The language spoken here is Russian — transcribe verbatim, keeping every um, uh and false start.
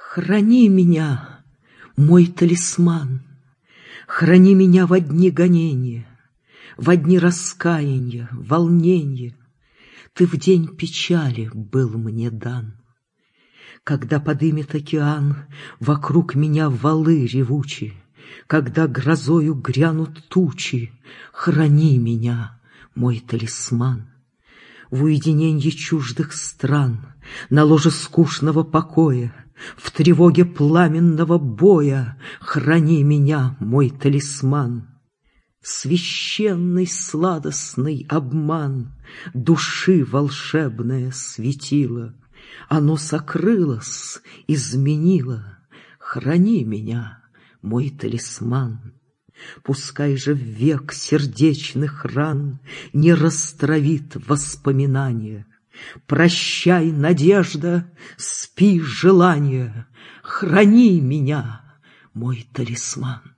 Храни меня, мой талисман, храни меня во дни гонения, во дни раскаяния, волнения. Ты в день печали был мне дан. Когда подымет океан вокруг меня валы ревучи, когда грозою грянут тучи, храни меня, мой талисман. В уединенье чуждых стран, на ложе скучного покоя, в тревоге пламенного боя, храни меня, мой талисман. Священный сладостный обман души волшебное светило, оно сокрылось, изменило, храни меня, мой талисман. Пускай же век сердечных ран не растравит воспоминания. Прощай, надежда, спи, желание, храни меня, мой талисман.